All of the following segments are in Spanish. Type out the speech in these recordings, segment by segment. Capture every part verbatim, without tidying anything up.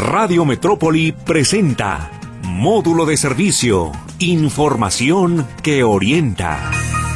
Radio Metrópoli presenta Módulo de Servicio, información que orienta.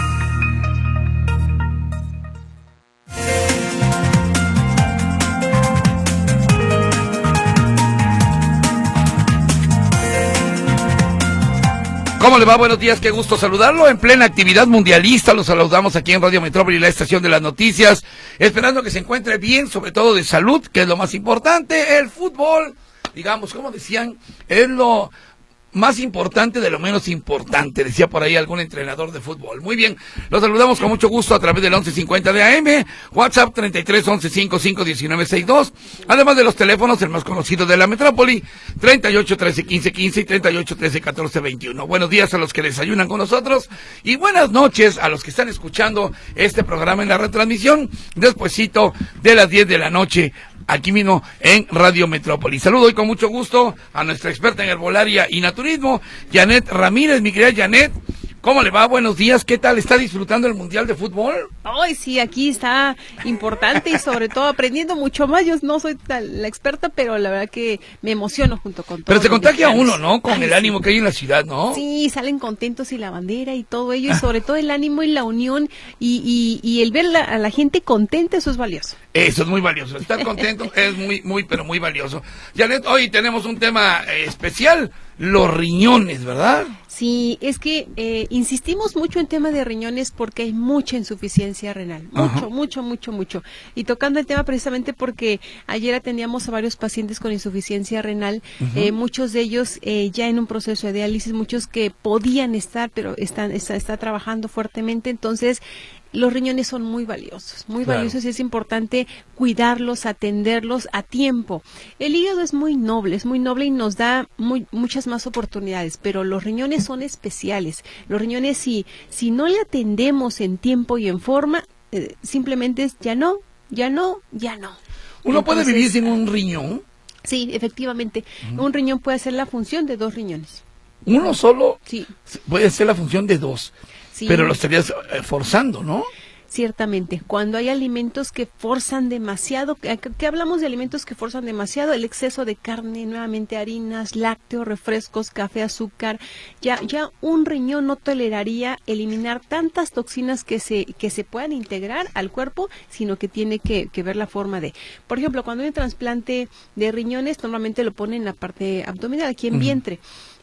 ¿Cómo le va? Buenos días, qué gusto saludarlo. En plena actividad mundialista, lo saludamos aquí en Radio Metrópoli, la estación de las noticias, esperando que se encuentre bien, sobre todo de salud, que es lo más importante. El fútbol, digamos, como decían, es lo más importante de lo menos importante, decía por ahí algún entrenador de fútbol. Muy bien, los saludamos con mucho gusto a través del once cincuenta de A M, WhatsApp treinta y tres once cincuenta y cinco diecinueve sesenta y dos, además de los teléfonos, el más conocido de la metrópoli, treinta y ocho trece quince quince y treinta y ocho trece catorce veintiuno. Buenos días a los que desayunan con nosotros y buenas noches a los que están escuchando este programa en la retransmisión despuesito de las diez de la noche. Aquí mismo en Radio Metrópoli. Saludo hoy con mucho gusto a nuestra experta en herbolaria y naturismo, Janet Ramírez. Mi querida Janet, ¿cómo le va? Buenos días, ¿qué tal? ¿Está disfrutando el Mundial de Fútbol? Ay, sí, aquí está importante y sobre todo aprendiendo mucho más. Yo no soy tan la experta, pero la verdad que me emociono junto con todos. Pero se contagia mexicanos. uno, ¿no? Con Ay, el sí. ánimo que hay en la ciudad, ¿no? Sí, salen contentos y la bandera y todo ello, y sobre todo el ánimo y la unión y, y, y el ver la, a la gente contenta, eso es valioso. Eso es muy valioso, estar contento es muy, muy, pero muy valioso. Janet, hoy tenemos un tema eh, especial, los riñones, ¿verdad? Sí, es que eh, insistimos mucho en tema de riñones porque hay mucha insuficiencia renal, mucho, Ajá. mucho, mucho, mucho. Y tocando el tema precisamente porque ayer atendíamos a varios pacientes con insuficiencia renal, uh-huh. eh, muchos de ellos eh, ya en un proceso de diálisis, muchos que podían estar, pero están está, está trabajando fuertemente, entonces los riñones son muy valiosos, muy claro. valiosos y es importante cuidarlos, atenderlos a tiempo. El hígado es muy noble, es muy noble y nos da muy, muchas más oportunidades, pero los riñones son especiales. Los riñones, si, si no le atendemos en tiempo y en forma, eh, simplemente es ya no, ya no, ya no. ¿Uno Entonces, puede vivir sin un riñón? Sí, efectivamente. Uh-huh. Un riñón puede hacer la función de dos riñones. ¿Uno solo? Sí. Puede hacer la función de dos. Sí. Pero lo estarías forzando, ¿no? Ciertamente, cuando hay alimentos que forzan demasiado, ¿qué hablamos de alimentos que forzan demasiado? El exceso de carne, nuevamente harinas, lácteos, refrescos, café, azúcar, ya ya un riñón no toleraría eliminar tantas toxinas que se que se puedan integrar al cuerpo, sino que tiene que, que ver la forma de, por ejemplo, cuando hay un trasplante de riñones, normalmente lo ponen en la parte abdominal, aquí en uh-huh. vientre.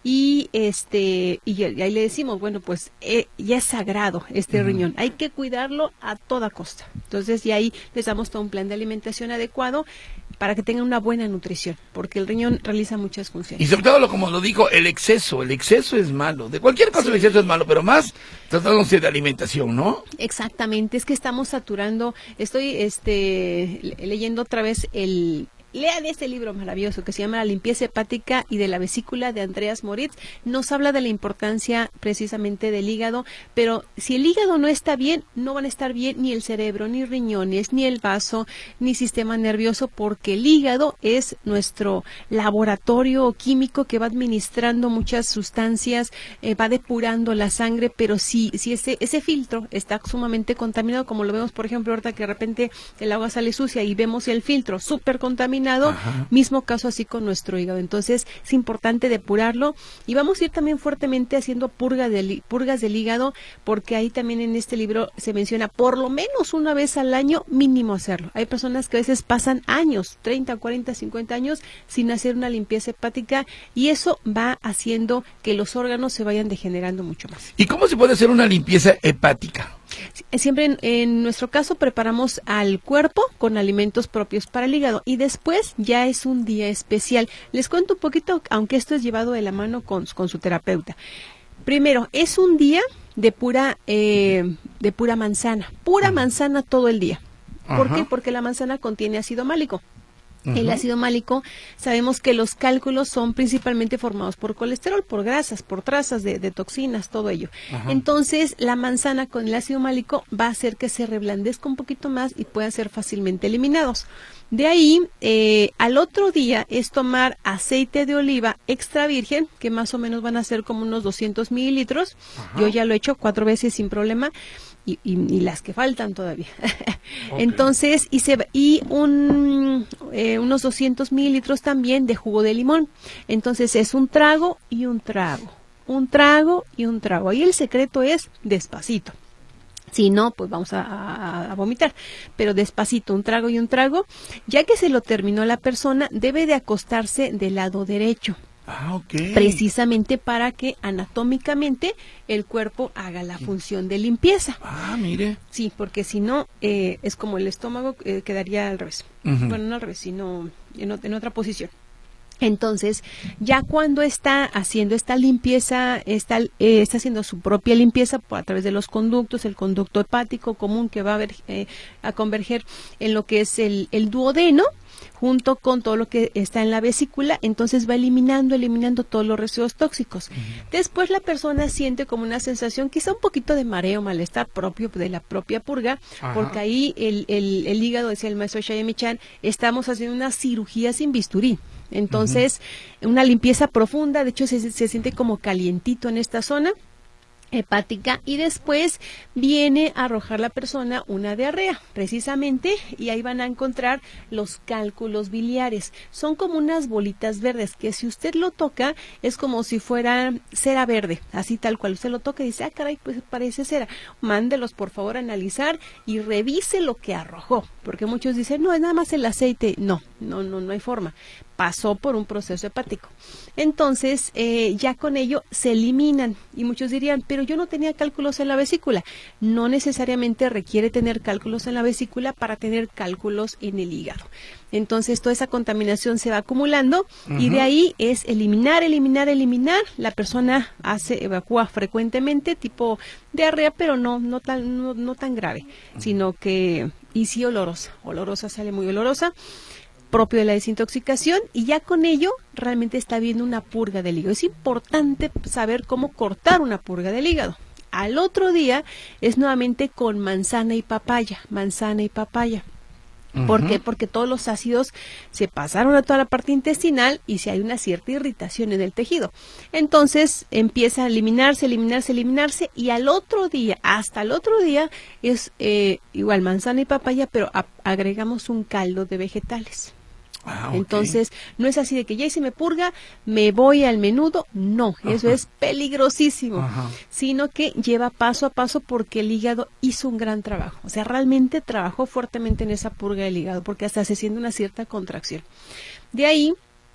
Y este y, y ahí le decimos, bueno, pues eh, ya es sagrado este uh-huh. riñón, hay que cuidarlo a toda costa. Entonces, y ahí les damos todo un plan de alimentación adecuado para que tengan una buena nutrición, porque el riñón realiza muchas funciones. Y sobre todo, lo, como lo dijo, el exceso, el exceso es malo. De cualquier cosa sí. el exceso es malo, pero más tratándose de alimentación, ¿no? Exactamente, es que estamos saturando, estoy este leyendo otra vez el... Lean este libro maravilloso que se llama La limpieza hepática y de la vesícula de Andreas Moritz. Nos habla de la importancia precisamente del hígado, pero si el hígado no está bien, no van a estar bien ni el cerebro, ni riñones, ni el vaso, ni sistema nervioso, porque el hígado es nuestro laboratorio químico que va administrando muchas sustancias, eh, va depurando la sangre, pero si, si ese, ese filtro está sumamente contaminado, como lo vemos por ejemplo ahorita que de repente el agua sale sucia y vemos el filtro súper contaminado, Ajá. mismo caso así con nuestro hígado. Entonces es importante depurarlo y vamos a ir también fuertemente haciendo purga de, purgas del hígado, porque ahí también en este libro se menciona por lo menos una vez al año mínimo hacerlo. Hay personas que a veces pasan años, treinta, cuarenta, cincuenta años sin hacer una limpieza hepática y eso va haciendo que los órganos se vayan degenerando mucho más. ¿Y cómo se puede hacer una limpieza hepática? Siempre en, en nuestro caso preparamos al cuerpo con alimentos propios para el hígado y después ya es un día especial. Les cuento un poquito, aunque esto es llevado de la mano con, con su terapeuta. Primero, es un día de pura eh, de pura manzana, pura manzana todo el día. ¿Por Ajá. qué? Porque la manzana contiene ácido málico. Uh-huh. El ácido málico, sabemos que los cálculos son principalmente formados por colesterol, por grasas, por trazas de, de toxinas, todo ello. Uh-huh. Entonces, la manzana con el ácido málico va a hacer que se reblandezca un poquito más y puedan ser fácilmente eliminados. De ahí, eh, al otro día es tomar aceite de oliva extra virgen, que más o menos van a ser como unos doscientos mililitros. Uh-huh. Yo ya lo he hecho cuatro veces sin problema. y, y, y las que faltan todavía. Okay. Entonces, y, se, y un, eh, unos doscientos mililitros también de jugo de limón. Entonces es un trago y un trago, un trago y un trago. Ahí el secreto es despacito. Si no, pues vamos a, a, a vomitar, pero despacito, un trago y un trago. Ya que se lo terminó la persona, debe de acostarse del lado derecho. Ah, ok. Precisamente para que anatómicamente el cuerpo haga la función de limpieza. Ah, mire. Sí, porque si no, eh, es como el estómago eh, quedaría al revés. Uh-huh. Bueno, no al revés, sino en, en otra posición. Entonces, ya cuando está haciendo esta limpieza, está, eh, está haciendo su propia limpieza por, a través de los conductos, el conducto hepático común que va a, ver, eh, a converger en lo que es el, el duodeno, junto con todo lo que está en la vesícula, entonces va eliminando, eliminando todos los residuos tóxicos. Uh-huh. Después la persona siente como una sensación, quizá un poquito de mareo, malestar propio de la propia purga, Ajá. porque ahí el, el, el hígado, decía el maestro Shayemi-chan, estamos haciendo una cirugía sin bisturí. Entonces, uh-huh. una limpieza profunda, de hecho se, se siente como calientito en esta zona hepática, y después viene a arrojar la persona una diarrea, precisamente, y ahí van a encontrar los cálculos biliares. Son como unas bolitas verdes que si usted lo toca es como si fuera cera verde, así tal cual. Usted lo toca y dice, ah, caray, pues parece cera. Mándelos por favor a analizar y revise lo que arrojó, porque muchos dicen, no, es nada más el aceite. No, no, no, no hay forma. Pasó por un proceso hepático. Entonces, eh, ya con ello se eliminan. Y muchos dirían, pero yo no tenía cálculos en la vesícula. No necesariamente requiere tener cálculos en la vesícula para tener cálculos en el hígado. Entonces, toda esa contaminación se va acumulando uh-huh. y de ahí es eliminar, eliminar, eliminar. La persona hace, evacúa frecuentemente, tipo diarrea, pero no, no tan, no, no tan grave, uh-huh. sino que, y sí olorosa. Olorosa, sale muy olorosa, propio de la desintoxicación, y ya con ello realmente está habiendo una purga del hígado. Es importante saber cómo cortar una purga del hígado. Al otro día es nuevamente con manzana y papaya, manzana y papaya. Uh-huh. ¿Por qué? Porque todos los ácidos se pasaron a toda la parte intestinal y si hay una cierta irritación en el tejido. Entonces empieza a eliminarse, eliminarse, eliminarse, y al otro día, hasta el otro día, es eh, igual manzana y papaya, pero a- agregamos un caldo de vegetales. Ah, okay. Entonces, no es así de que ya hice me purga, me voy al menudo, no, Ajá. eso es peligrosísimo, Ajá. sino que lleva paso a paso porque el hígado hizo un gran trabajo, o sea, realmente trabajó fuertemente en esa purga del hígado, porque hasta se siente una cierta contracción. De ahí,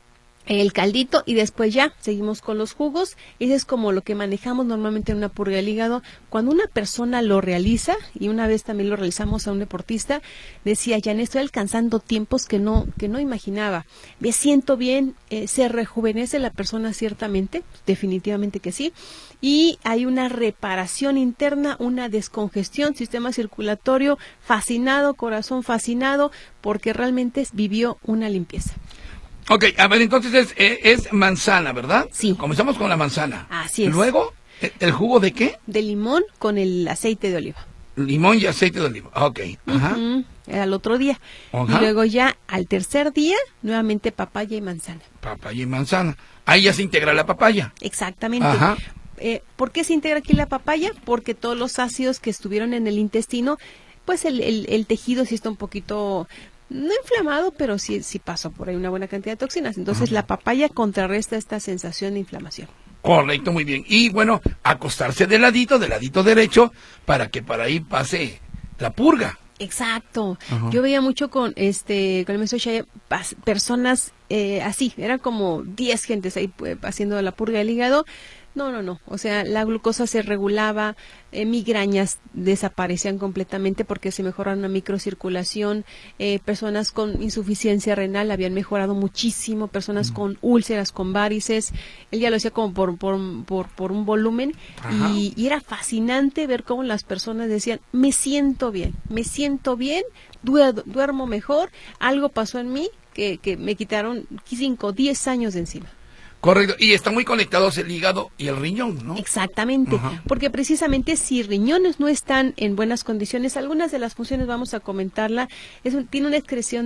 el caldito, y después ya seguimos con los jugos. Ese es como lo que manejamos normalmente en una purga del hígado. Cuando una persona lo realiza, y una vez también lo realizamos a un deportista, decía, ya estoy alcanzando tiempos que no que no imaginaba. Me siento bien, eh, se rejuvenece la persona ciertamente, definitivamente que sí, y hay una reparación interna, una descongestión, sistema circulatorio fascinado, corazón fascinado, porque realmente vivió una limpieza. Ok, a ver, entonces es, es, es manzana, ¿verdad? Sí. Comenzamos con la manzana. Así es. Luego, ¿el jugo de qué? De limón con el aceite de oliva. Limón y aceite de oliva, ok. Ajá. Uh-huh. Era el otro día. Ajá. Y luego ya al tercer día, nuevamente papaya y manzana. Papaya y manzana. Ahí ya se integra la papaya. Exactamente. Ajá. Eh, ¿Por qué se integra aquí la papaya? Porque todos los ácidos que estuvieron en el intestino, pues el, el, el tejido sí está un poquito... no inflamado, pero sí, sí pasó por ahí una buena cantidad de toxinas. Entonces Ajá. la papaya contrarresta esta sensación de inflamación. Correcto, muy bien. Y bueno, acostarse de ladito, de ladito derecho, para que para ahí pase la purga. Exacto. Ajá. Yo veía mucho con este con el maestro Shaya, personas eh, así, eran como diez gentes ahí pues, haciendo la purga del hígado. No, no, no. O sea, la glucosa se regulaba, eh, migrañas desaparecían completamente porque se mejoraron la microcirculación, eh, personas con insuficiencia renal habían mejorado muchísimo, personas mm. con úlceras, con varices. Él ya lo hacía como por, por, por, por un volumen y, y era fascinante ver cómo las personas decían, me siento bien, me siento bien, duermo, duermo mejor, algo pasó en mí que, que me quitaron cinco, diez años de encima. Correcto, y están muy conectados el hígado y el riñón, ¿no? Exactamente, Ajá. porque precisamente si riñones no están en buenas condiciones, algunas de las funciones vamos a comentarla, es un, tiene una excreción de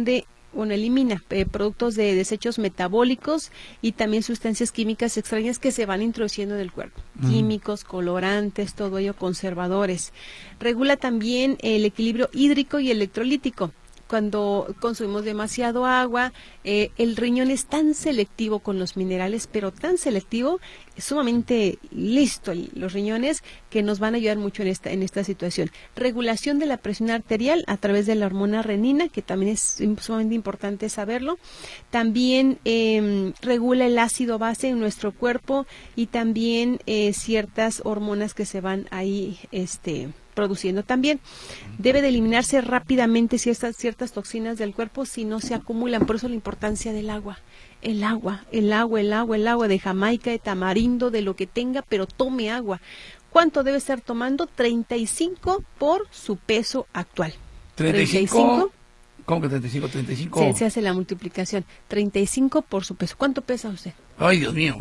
bueno, elimina eh, productos de desechos metabólicos y también sustancias químicas extrañas que se van introduciendo en el cuerpo. Mm. Químicos, colorantes, todo ello conservadores. Regula también el equilibrio hídrico y electrolítico. Cuando consumimos demasiado agua, eh, el riñón es tan selectivo con los minerales, pero tan selectivo, sumamente listo los riñones, que nos van a ayudar mucho en esta en esta situación. Regulación de la presión arterial a través de la hormona renina, que también es sumamente importante saberlo. También eh, regula el ácido base en nuestro cuerpo y también eh, ciertas hormonas que se van ahí este produciendo también. Debe de eliminarse rápidamente ciertas, ciertas toxinas del cuerpo si no se acumulan. Por eso la importancia del agua. El agua, el agua, el agua, el agua de Jamaica, de tamarindo, de lo que tenga, pero tome agua. ¿Cuánto debe estar tomando? treinta y cinco por su peso actual. ¿treinta y cinco? ¿Cómo que treinta y cinco? treinta y cinco. Sí, se hace la multiplicación. treinta y cinco por su peso. ¿Cuánto pesa usted? Ay, Dios mío.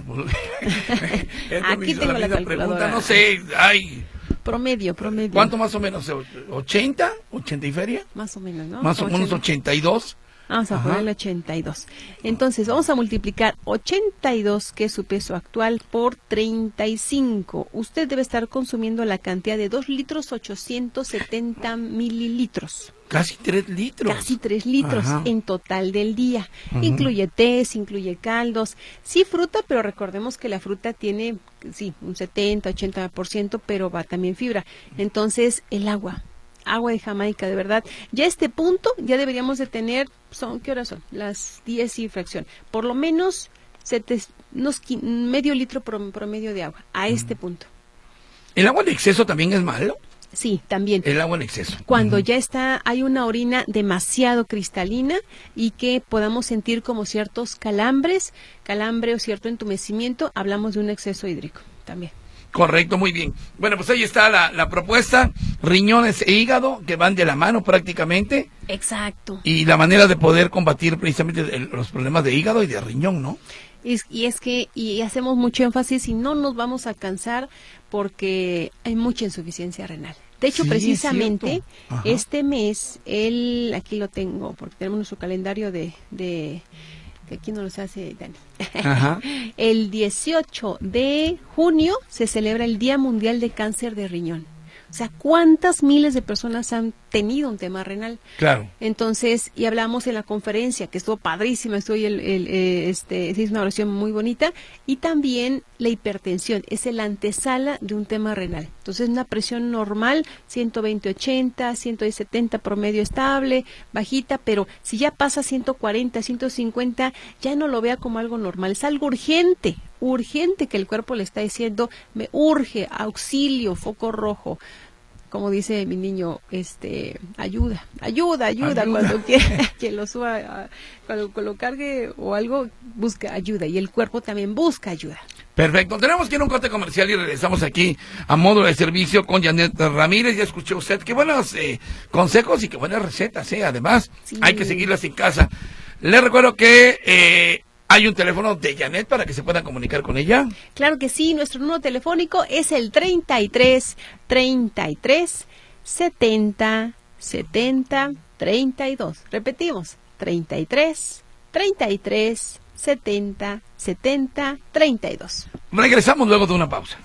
Aquí tengo la, la calculadora. Pregunta, no sé, ay... Promedio, promedio. ¿Cuánto más o menos? ¿ochenta? ¿ochenta y feria? Más o menos, ¿no? Más o menos ochenta y dos. Vamos a ponerle ochenta y dos. Entonces, vamos a multiplicar ochenta y dos, que es su peso actual, por treinta y cinco. Usted debe estar consumiendo la cantidad de dos litros ochocientos setenta mililitros. Casi tres litros. Casi tres litros. Ajá. En total del día. Ajá. Incluye tés, incluye caldos. Sí, fruta, pero recordemos que la fruta tiene, sí, un setenta, ochenta por ciento, pero va también fibra. Entonces, el agua. Agua de Jamaica, de verdad. Ya a este punto, ya deberíamos de tener, son, ¿qué horas son? Las diez y fracción. Por lo menos, sete, unos medio litro promedio de agua, a este mm. punto. ¿El agua en exceso también es malo? Sí, también. El agua en exceso. Cuando uh-huh. ya está, hay una orina demasiado cristalina y que podamos sentir como ciertos calambres, calambre o cierto entumecimiento, hablamos de un exceso hídrico también. Correcto, muy bien. Bueno, pues ahí está la, la propuesta, riñones e hígado, que van de la mano prácticamente. Exacto. Y la manera de poder combatir precisamente el, los problemas de hígado y de riñón, ¿no? Y, y es que, y hacemos mucho énfasis y no nos vamos a cansar porque hay mucha insuficiencia renal. De hecho, sí, precisamente, este mes, el, aquí lo tengo, porque tenemos nuestro calendario de... de que aquí no los hace Dani. Ajá. El dieciocho de junio se celebra el Día Mundial de Cáncer de Riñón. O sea, ¿cuántas miles de personas han tenido un tema renal? Claro. Entonces, y hablamos en la conferencia, que estuvo padrísima, estuvo el, el, eh, este, es una oración muy bonita, y también la hipertensión, es el antesala de un tema renal. Entonces, una presión normal, ciento veinte ochenta, ciento diez setenta promedio estable, bajita, pero si ya pasa ciento cuarenta, ciento cincuenta, ya no lo vea como algo normal, es algo urgente. Urgente que el cuerpo le está diciendo, me urge, auxilio, foco rojo, como dice mi niño, este, ayuda, ayuda, ayuda, ayuda. Cuando quiera que lo suba, cuando lo cargue o algo, busca ayuda y el cuerpo también busca ayuda. Perfecto, tenemos que ir a un corte comercial y regresamos aquí a Módulo de Servicio con Janet Ramírez. Ya escuchó usted qué buenos eh, consejos y qué buenas recetas, eh. Además, sí. Hay que seguirlas en casa. Les recuerdo que eh, ¿hay un teléfono de Janet para que se puedan comunicar con ella? Claro que sí, nuestro número telefónico es el treinta y tres, treinta y tres, setenta, setenta, treinta y dos. Repetimos, treinta y tres, treinta y tres, setenta, setenta, treinta y dos. Regresamos luego de una pausa.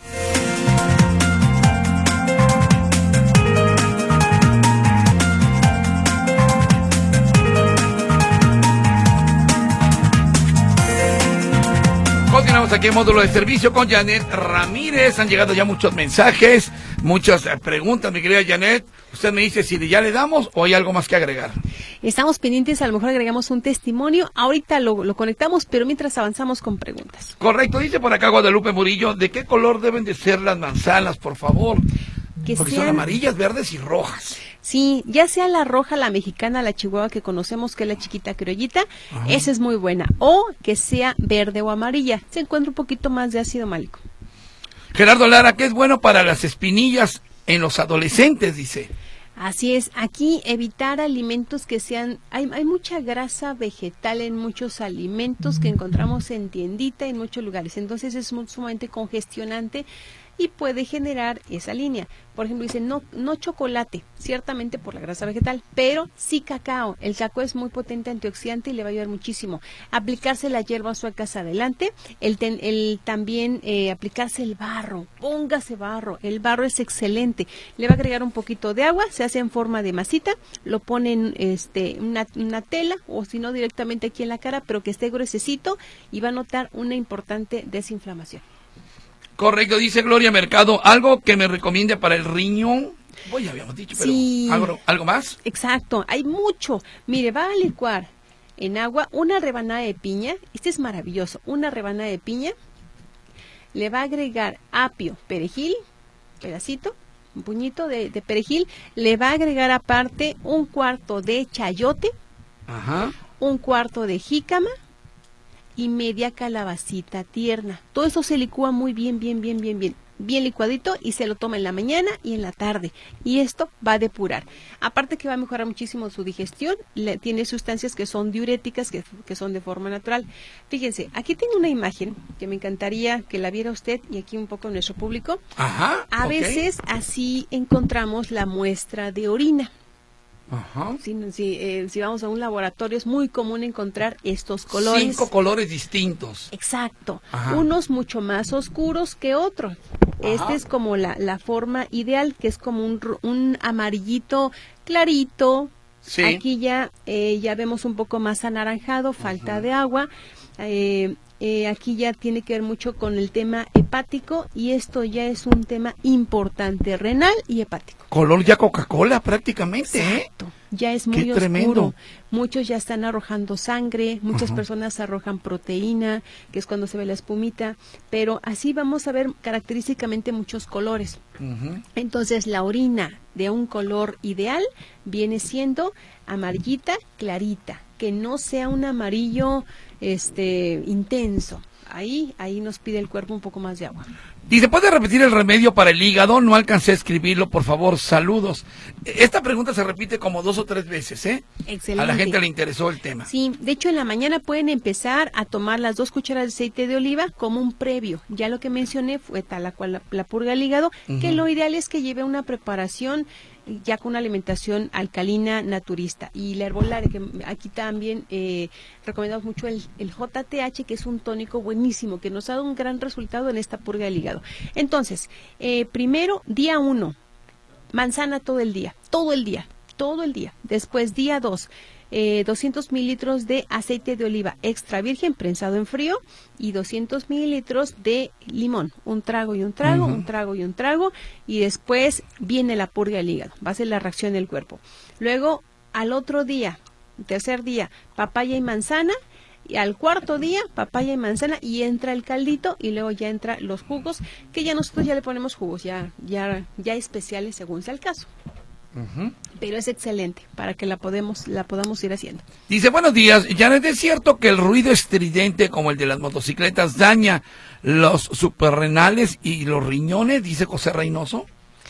Continuamos aquí en Módulo de Servicio con Janet Ramírez. Han llegado ya muchos mensajes, muchas preguntas, mi querida Janet. Usted me dice si ya le damos o hay algo más que agregar. Estamos pendientes, a lo mejor agregamos un testimonio. Ahorita lo, lo conectamos, pero mientras avanzamos con preguntas. Correcto, dice por acá Guadalupe Murillo, ¿de qué color deben de ser las manzanas, por favor? Que Porque sean... son amarillas, verdes y rojas. Sí, ya sea la roja, la mexicana, la chihuahua que conocemos, que es la chiquita criollita, ajá, esa es muy buena. O que sea verde o amarilla, se encuentra un poquito más de ácido málico. Gerardo Lara, ¿qué es bueno para las espinillas en los adolescentes? Dice. Así es, aquí evitar alimentos que sean, hay, hay mucha grasa vegetal en muchos alimentos que encontramos en tiendita en muchos lugares, entonces es muy, sumamente congestionante. y puede generar esa línea. Por ejemplo, dice no, no chocolate, ciertamente por la grasa vegetal, pero sí cacao. El cacao es muy potente antioxidante y le va a ayudar muchísimo. Aplicarse las hierbas suecas adelante, el, ten, el también eh, aplicarse el barro, póngase barro, el barro es excelente. Le va a agregar un poquito de agua, se hace en forma de masita, lo ponen este una, una tela o si no directamente aquí en la cara, pero que esté gruesecito y va a notar una importante desinflamación. Correcto, dice Gloria Mercado, algo que me recomiende para el riñón. Pues ya habíamos dicho, pero sí, ¿algo, ¿algo más? Exacto, hay mucho. Mire, va a licuar en agua una rebanada de piña, este es maravilloso, una rebanada de piña, le va a agregar apio, perejil, pedacito, un puñito de, de perejil, le va a agregar aparte un cuarto de chayote, Ajá. un cuarto de jícama, y media calabacita tierna. Todo eso se licúa muy bien, bien, bien, bien, bien, bien licuadito y se lo toma en la mañana y en la tarde. Y esto va a depurar. Aparte que va a mejorar muchísimo su digestión, le, tiene sustancias que son diuréticas, que, que son de forma natural. Fíjense, aquí tengo una imagen que me encantaría que la viera usted y aquí un poco nuestro público. Ajá. A okay. veces así encontramos la muestra de orina. Ajá. Si, si, eh, si vamos a un laboratorio es muy común encontrar estos colores. Cinco colores distintos. Exacto. Ajá. Unos mucho más oscuros que otros. Este es como la, la forma ideal, que es como un, un amarillito clarito. Sí. Aquí ya, eh, ya vemos un poco más anaranjado, falta uh-huh. de agua. Eh, eh, aquí ya tiene que ver mucho con el tema hepático y esto ya es un tema importante, renal y hepático. Color ya Coca-Cola prácticamente. Exacto. ¿Eh? Ya es muy Qué oscuro. Tremendo. Muchos ya están arrojando sangre, muchas uh-huh. personas arrojan proteína, que es cuando se ve la espumita, pero así vamos a ver característicamente muchos colores. Uh-huh. Entonces la orina de un color ideal viene siendo amarillita, clarita, que no sea un amarillo este intenso. Ahí, ahí nos pide el cuerpo un poco más de agua. Dice, ¿puede repetir el remedio para el hígado? No alcancé a escribirlo, por favor, saludos. Esta pregunta se repite como dos o tres veces, ¿eh? Excelente. A la gente le interesó el tema. Sí, de hecho en la mañana pueden empezar a tomar las dos cucharadas de aceite de oliva como un previo. Ya lo que mencioné fue tal la cual la, la purga del hígado, uh-huh. que lo ideal es que lleve una preparación ya con una alimentación alcalina naturista. Y la herbolaria, que aquí también eh, recomendamos mucho el, el J T H, que es un tónico buenísimo, que nos ha dado un gran resultado en esta purga del hígado. Entonces, eh, primero, día uno, manzana todo el día, todo el día, todo el día. Después, día dos, eh, doscientos mililitros de aceite de oliva extra virgen prensado en frío y doscientos mililitros de limón, un trago y un trago, uh-huh. un trago y un trago, y después viene la purga del hígado, va a ser la reacción del cuerpo. Luego, al otro día, tercer día, papaya y manzana, y al cuarto día, papaya y manzana, y entra el caldito, y luego ya entra los jugos, que ya nosotros ya le ponemos jugos, ya, ya, ya especiales según sea el caso. Uh-huh. Pero es excelente para que la podemos la podamos ir haciendo. Dice, buenos días, Janet, ¿es cierto que el ruido estridente como el de las motocicletas daña los suprarrenales y los riñones? Dice José Reynoso.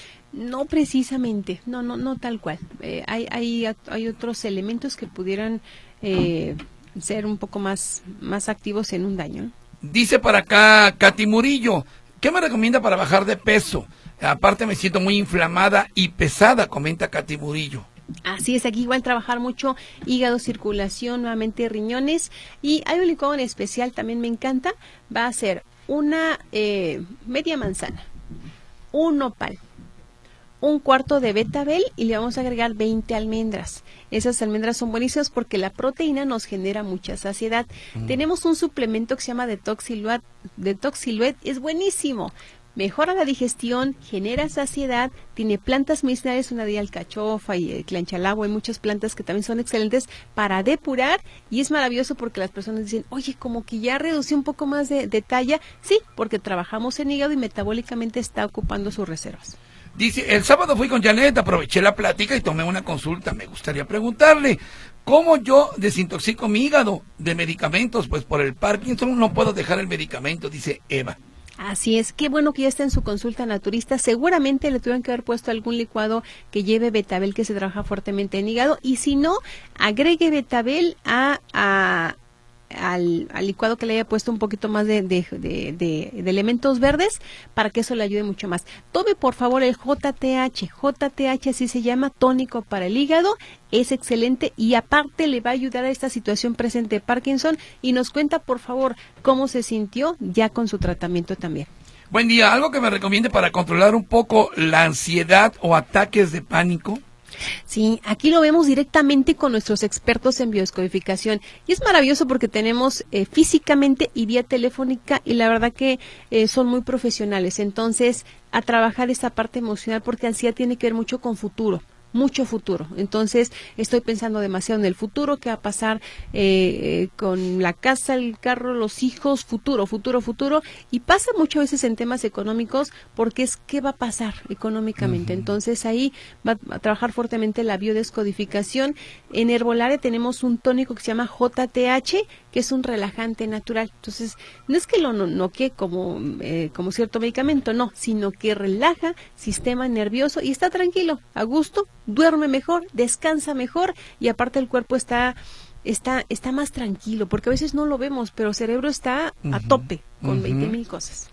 No precisamente, no, no, no tal cual. Eh, hay, hay, hay otros elementos que pudieran eh, ser un poco más, más activos en un daño. Dice para acá Katy Murillo, ¿qué me recomienda para bajar de peso? Aparte me siento muy inflamada y pesada, comenta Katy Murillo. Así es, aquí igual trabajar mucho hígado, circulación, nuevamente riñones, y hay un licuado en especial, también me encanta, va a ser una eh, media manzana, un nopal, un cuarto de betabel y le vamos a agregar veinte almendras. Esas almendras son buenísimas porque la proteína nos genera mucha saciedad. Mm. Tenemos un suplemento que se llama Detoxiluet, Detoxiluet es buenísimo. Mejora la digestión, genera saciedad, tiene plantas medicinales, una de alcachofa y el clanchalagua, hay muchas plantas que también son excelentes para depurar y es maravilloso porque las personas dicen, oye, como que ya reducí un poco más de, de talla. Sí, porque trabajamos en hígado y metabólicamente está ocupando sus reservas. Dice, el sábado fui con Janet, aproveché la plática y tomé una consulta. Me gustaría preguntarle, ¿cómo yo desintoxico mi hígado de medicamentos? Pues por el Parkinson no puedo dejar el medicamento, dice Eva. Así es, qué bueno que ya está en su consulta naturista. Seguramente le tuvieron que haber puesto algún licuado que lleve betabel, que se trabaja fuertemente en hígado, y si no, agregue betabel a, a, al, al licuado que le haya puesto un poquito más de, de, de, de, de elementos verdes para que eso le ayude mucho más. Tome por favor el J T H, J T H así se llama, tónico para el hígado, es excelente y aparte le va a ayudar a esta situación presente de Parkinson y nos cuenta por favor cómo se sintió ya con su tratamiento también. Buen día, ¿algo que me recomiende para controlar un poco la ansiedad o ataques de pánico? Sí, aquí lo vemos directamente con nuestros expertos en biodescodificación y es maravilloso porque tenemos eh, físicamente y vía telefónica y la verdad que eh, son muy profesionales, entonces a trabajar esta parte emocional porque ansiedad tiene que ver mucho con futuro. Mucho futuro, entonces estoy pensando demasiado en el futuro, qué va a pasar eh, eh, con la casa, el carro, los hijos, futuro, futuro, futuro, y pasa muchas veces en temas económicos porque es qué va a pasar económicamente, uh-huh. Entonces ahí va a trabajar fuertemente la biodescodificación. En Herbolaria tenemos un tónico que se llama J T H, que es un relajante natural, entonces no es que lo noquee como, eh, como cierto medicamento, no, sino que relaja sistema nervioso y está tranquilo, a gusto, duerme mejor, descansa mejor y aparte el cuerpo está está está más tranquilo, porque a veces no lo vemos, pero el cerebro está uh-huh. a tope con uh-huh. veinte mil cosas.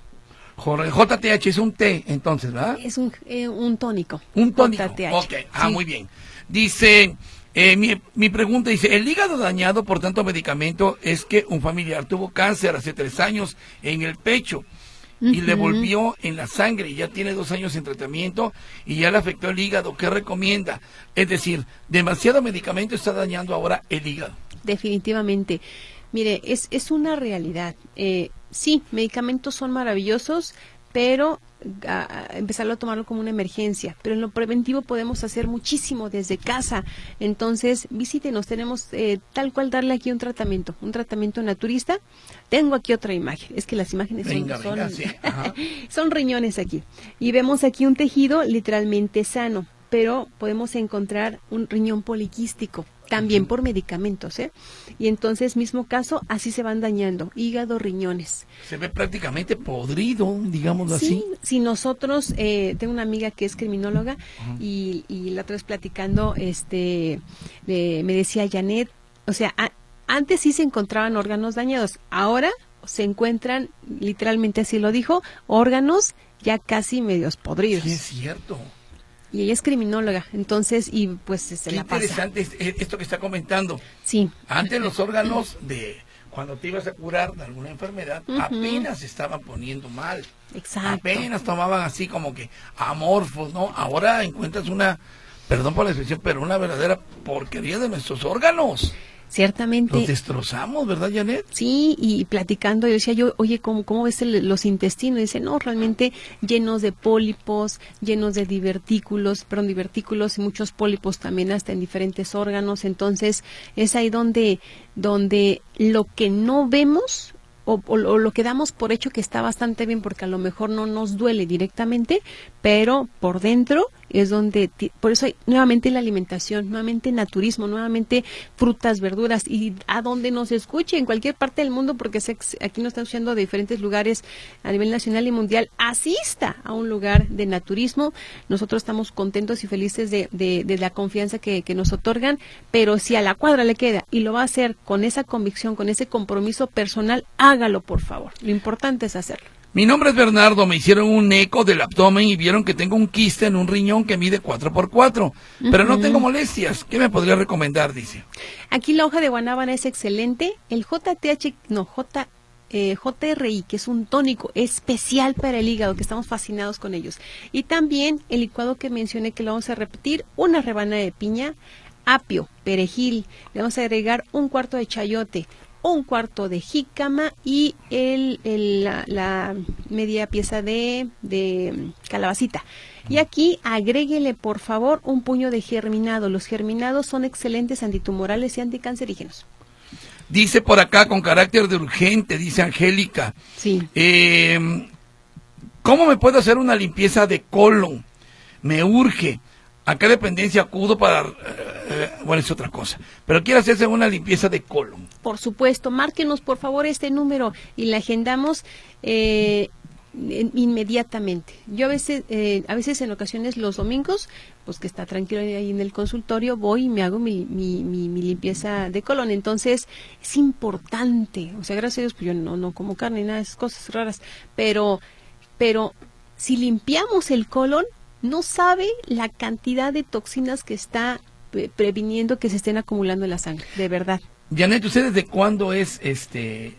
J T H es un té, entonces, ¿verdad? Es un, eh, un tónico. Un tónico, J T H. ok, ah, sí. Muy bien. Dice, eh, mi, mi pregunta dice, el hígado dañado por tanto medicamento es que un familiar tuvo cáncer hace tres años en el pecho. Y uh-huh. le volvió en la sangre, y ya tiene dos años en tratamiento y ya le afectó el hígado. ¿Qué recomienda? Es decir, demasiado medicamento está dañando ahora el hígado. Definitivamente. Mire, es, es una realidad. Eh, sí, medicamentos son maravillosos, pero a, a empezarlo a tomarlo como una emergencia, pero en lo preventivo podemos hacer muchísimo desde casa. Entonces visítenos, tenemos eh, tal cual darle aquí un tratamiento, un tratamiento naturista. Tengo aquí otra imagen, es que las imágenes venga, son, venga, son, sí. son riñones aquí, y vemos aquí un tejido literalmente sano, pero podemos encontrar un riñón poliquístico, también uh-huh. por medicamentos, ¿eh? Y entonces, mismo caso, así se van dañando, hígado, riñones. Se ve prácticamente podrido, digámoslo sí, así. Si nosotros, eh, tengo una amiga que es criminóloga, uh-huh. y, y la otra vez platicando, este, eh, me decía Janet, o sea, a, antes sí se encontraban órganos dañados, ahora se encuentran, literalmente así lo dijo, órganos ya casi medios podridos. Sí, es cierto. Y ella es criminóloga, entonces, y pues se Qué la pasa. interesante es esto que está comentando. Sí. Antes los órganos de cuando te ibas a curar de alguna enfermedad, uh-huh. apenas se estaban poniendo mal. Exacto. Apenas tomaban así como que amorfos, ¿no? Ahora encuentras una, perdón por la expresión, pero una verdadera porquería de nuestros órganos. Ciertamente. Los destrozamos, ¿verdad, Janet? Sí, y platicando, yo decía yo, oye, ¿cómo, cómo ves el, los intestinos? Y dice, no, realmente llenos de pólipos, llenos de divertículos, perdón, divertículos y muchos pólipos también hasta en diferentes órganos. Entonces, es ahí donde, donde lo que no vemos o, o, o lo que damos por hecho que está bastante bien, porque a lo mejor no nos duele directamente, pero por dentro es donde, por eso hay nuevamente la alimentación, nuevamente naturismo, nuevamente frutas, verduras, y a donde nos escuche, en cualquier parte del mundo, porque sé que aquí nos están escuchando de diferentes lugares a nivel nacional y mundial, asista a un lugar de naturismo. Nosotros estamos contentos y felices de, de, de la confianza que, que nos otorgan, pero si a la cuadra le queda y lo va a hacer con esa convicción, con ese compromiso personal, hágalo, por favor. Lo importante es hacerlo. Mi nombre es Bernardo, me hicieron un eco del abdomen y vieron que tengo un quiste en un riñón que mide cuatro por cuatro, uh-huh. pero no tengo molestias. ¿Qué me podría recomendar? Dice. Aquí la hoja de guanábana es excelente. El J T H, no, J, eh, J R I, que es un tónico especial para el hígado, que estamos fascinados con ellos. Y también el licuado que mencioné, que lo vamos a repetir, una rebanada de piña, apio, perejil, le vamos a agregar un cuarto de chayote, un cuarto de jícama y el, el la, la media pieza de, de calabacita. Y aquí agréguele, por favor, un puño de germinado. Los germinados son excelentes antitumorales y anticancerígenos. Dice por acá, con carácter de urgente, dice Angélica. Sí. Eh, ¿Cómo me puedo hacer una limpieza de colon? Me urge. ¿A qué dependencia acudo para...? Eh, bueno, es otra cosa. Pero quiero hacerse una limpieza de colon. Por supuesto, márquenos por favor este número y la agendamos. Eh, inmediatamente. Yo a veces, eh, a veces en ocasiones los domingos, pues que está tranquilo ahí en el consultorio, voy y me hago mi, mi, mi, mi limpieza de colon. Entonces es importante, o sea, gracias a Dios, pues yo no, no como carne, nada de esas cosas raras, pero, pero si limpiamos el colon, no sabe la cantidad de toxinas que está pre previniendo que se estén acumulando en la sangre, de verdad. Janet, ¿usted desde cuándo es este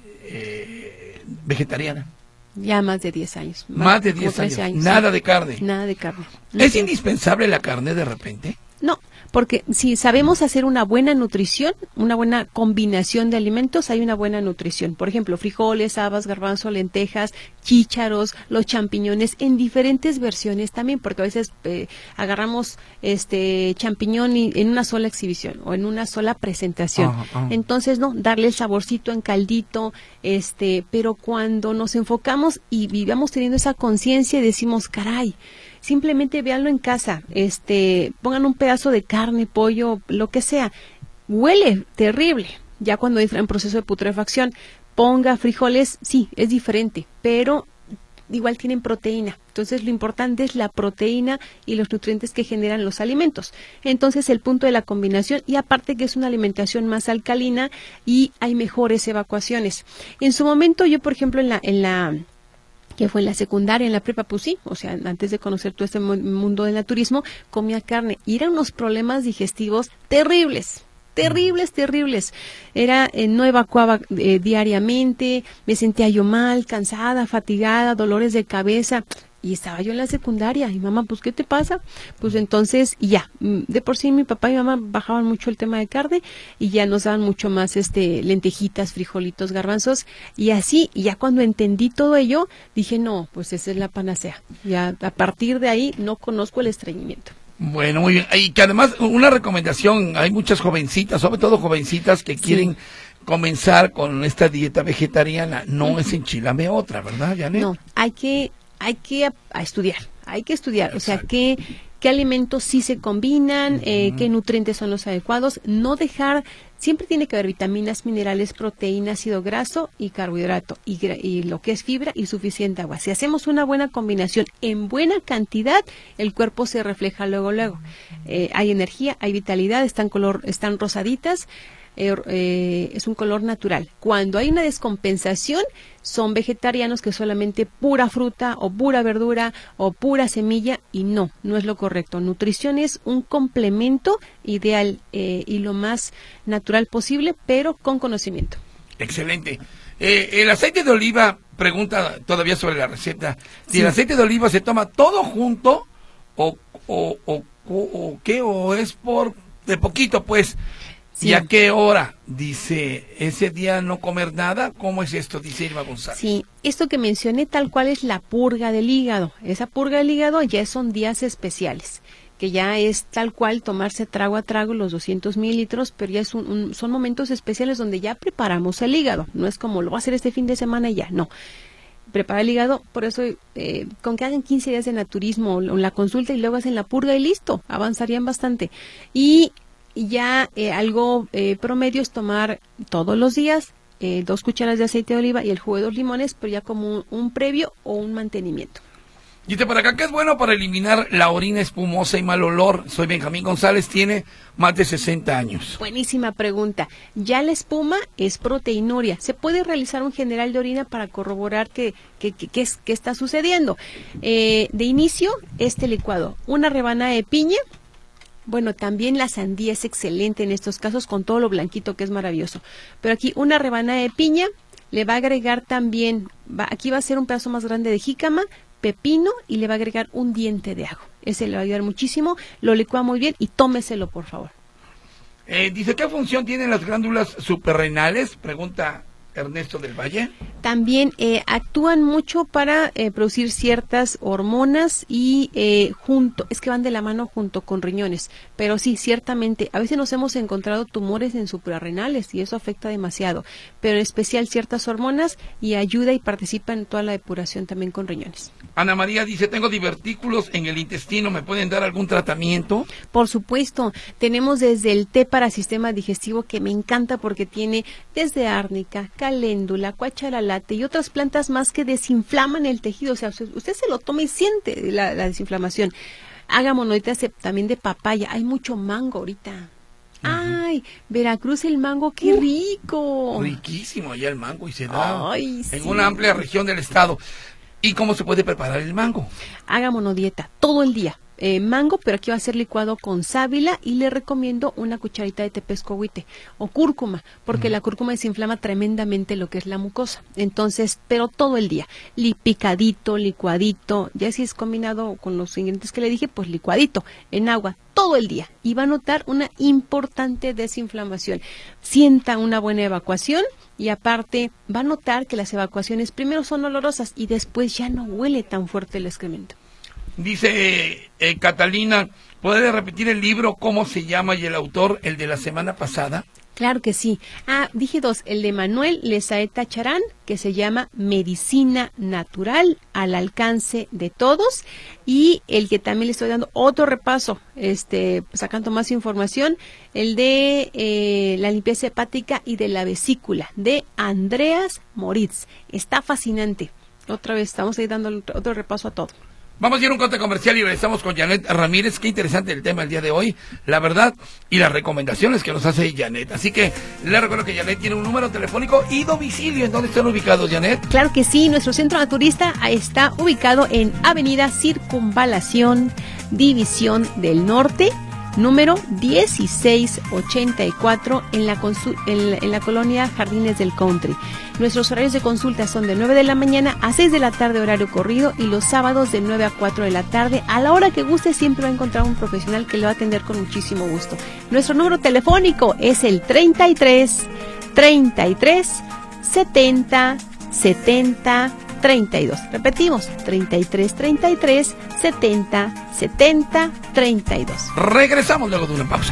eh, vegetariana? Ya más de diez años. Más, más de diez años. años. Nada sí. de carne. Nada de carne. ¿Es sí. indispensable la carne de repente? No, porque si sabemos hacer una buena nutrición, una buena combinación de alimentos, hay una buena nutrición. Por ejemplo, frijoles, habas, garbanzo, lentejas, chícharos, los champiñones en diferentes versiones también, porque a veces eh, agarramos este champiñón y, en una sola exhibición o en una sola presentación. Uh, uh. Entonces, no, darle el saborcito en caldito, este, pero cuando nos enfocamos y vivamos teniendo esa conciencia y decimos, caray, simplemente véanlo en casa, este, pongan un pedazo de carne, pollo, lo que sea, huele terrible, ya cuando entra en proceso de putrefacción, ponga frijoles, sí, es diferente, pero igual tienen proteína, entonces lo importante es la proteína y los nutrientes que generan los alimentos. Entonces el punto de la combinación, y aparte que es una alimentación más alcalina y hay mejores evacuaciones. En su momento yo, por ejemplo, en la, en la que fue en la secundaria, en la prepa, pues sí, o sea, antes de conocer todo este mundo del naturismo, comía carne y eran unos problemas digestivos terribles, terribles, terribles. Era, eh, no evacuaba eh, diariamente, me sentía yo mal, cansada, fatigada, dolores de cabeza. Y estaba yo en la secundaria, y mamá, pues, ¿qué te pasa? Pues entonces, y ya, de por sí mi papá y mamá bajaban mucho el tema de carne, y ya nos daban mucho más, este, lentejitas, frijolitos, garbanzos, y así, y ya cuando entendí todo ello, dije, no, pues esa es la panacea. Ya, a partir de ahí, no conozco el estreñimiento. Bueno, muy bien, y que además, una recomendación, hay muchas jovencitas, sobre todo jovencitas que quieren... Sí. comenzar con esta dieta vegetariana, no uh-huh. es enchilame otra, ¿verdad, Janet? No, hay que... hay que a, a estudiar, hay que estudiar, Exacto. o sea, qué, qué alimentos sí se combinan, uh-huh. eh, qué nutrientes son los adecuados, no dejar, siempre tiene que haber vitaminas, minerales, proteína, ácido graso y carbohidrato, y, y lo que es fibra y suficiente agua. Si hacemos una buena combinación en buena cantidad, el cuerpo se refleja luego, luego. Eh, hay energía, hay vitalidad, están color, están rosaditas, Eh, eh, es un color natural. Cuando hay una descompensación, son vegetarianos que solamente pura fruta o pura verdura o pura semilla, y no, no es lo correcto. Nutrición es un complemento ideal eh, y lo más natural posible, pero con conocimiento. Excelente. Eh, el aceite de oliva, pregunta todavía sobre la receta, si sí. el aceite de oliva se toma todo junto o, o, o, o, o qué, o es por de poquito, pues. Sí. ¿Y a qué hora? Dice, ese día no comer nada. ¿Cómo es esto? Dice Irma González. Sí, esto que mencioné tal cual es la purga del hígado. Esa purga del hígado ya son días especiales, que ya es tal cual tomarse trago a trago los doscientos mililitros, pero ya es un, un, son momentos especiales donde ya preparamos el hígado. No es como lo voy a hacer este fin de semana y ya, no. Prepara el hígado, por eso eh, con que hagan quince días de naturismo o la consulta y luego hacen la purga y listo, avanzarían bastante. Y ya eh, algo eh, promedio es tomar todos los días eh, dos cucharadas de aceite de oliva y el jugo de dos limones, pero ya como un, un previo o un mantenimiento. Dice por acá que es bueno para eliminar la orina espumosa y mal olor. Soy Benjamín González, tiene más de sesenta años. Buenísima pregunta. Ya la espuma es proteinuria. Se puede realizar un general de orina para corroborar que, que, que, que, es, que está sucediendo. Eh, de inicio, este licuado, una rebanada de piña. Bueno, también la sandía es excelente en estos casos con todo lo blanquito que es maravilloso. Pero aquí una rebanada de piña, le va a agregar también, va, aquí va a ser un pedazo más grande de jícama, pepino y le va a agregar un diente de ajo. Ese le va a ayudar muchísimo, lo licúa muy bien y tómeselo, por favor. Eh, dice, ¿qué función tienen las glándulas suprarrenales? Pregunta Ernesto del Valle. También eh, actúan mucho para eh, producir ciertas hormonas y eh, junto, es que van de la mano junto con riñones, pero sí, ciertamente, a veces nos hemos encontrado tumores en suprarrenales y eso afecta demasiado, pero en especial ciertas hormonas y ayuda y participa en toda la depuración también con riñones. Ana María dice, tengo divertículos en el intestino, ¿me pueden dar algún tratamiento? Por supuesto, tenemos desde el té para sistema digestivo que me encanta porque tiene desde árnica, caléndula, cuachalalate y otras plantas más que desinflaman el tejido. O sea, usted, usted se lo toma y siente la, la desinflamación. Haga monoditas también de papaya. Hay mucho mango ahorita. Uh-huh. Ay, Veracruz el mango, qué uh, rico. Riquísimo allá el mango y se da Ay, en sí. una amplia región del estado. ¿Y cómo se puede preparar el mango? Haga monodieta todo el día. Eh, mango, pero aquí va a ser licuado con sábila y le recomiendo una cucharita de tepescohuite o cúrcuma, porque uh-huh. la cúrcuma desinflama tremendamente lo que es la mucosa. Entonces, pero todo el día, li picadito, licuadito, ya si es combinado con los ingredientes que le dije, pues licuadito en agua todo el día y va a notar una importante desinflamación. Sienta una buena evacuación y aparte va a notar que las evacuaciones primero son olorosas y después ya no huele tan fuerte el excremento. Dice eh, Catalina, ¿puede repetir el libro, cómo se llama y el autor, el de la semana pasada? Claro que sí. Ah, dije dos, el de Manuel Lezaeta Charán, que se llama Medicina Natural al alcance de todos, y el que también le estoy dando otro repaso, este, sacando más información, el de eh, la limpieza hepática y de la vesícula, de Andreas Moritz. Está fascinante. Otra vez, estamos ahí dando otro repaso a todo. Vamos a ir a un corte comercial y regresamos con Janet Ramírez. Qué interesante el tema el día de hoy, la verdad, y las recomendaciones que nos hace Janet. Así que les recuerdo que Janet tiene un número telefónico y domicilio. ¿En dónde están ubicados, Janet? Claro que sí, nuestro centro naturista está ubicado en Avenida Circunvalación, División del Norte, número dieciséis ochenta y cuatro, en la, en, la, en la colonia Jardines del Country. Nuestros horarios de consulta son de nueve de la mañana a seis de la tarde, horario corrido, y los sábados de nueve a cuatro de la tarde. A la hora que guste siempre va a encontrar un profesional que le va a atender con muchísimo gusto. Nuestro número telefónico es el treinta y tres, treinta y tres, setenta, setenta, treinta y dos. Repetimos, treinta y tres, treinta y tres, setenta, setenta, treinta y dos. Regresamos luego de una pausa.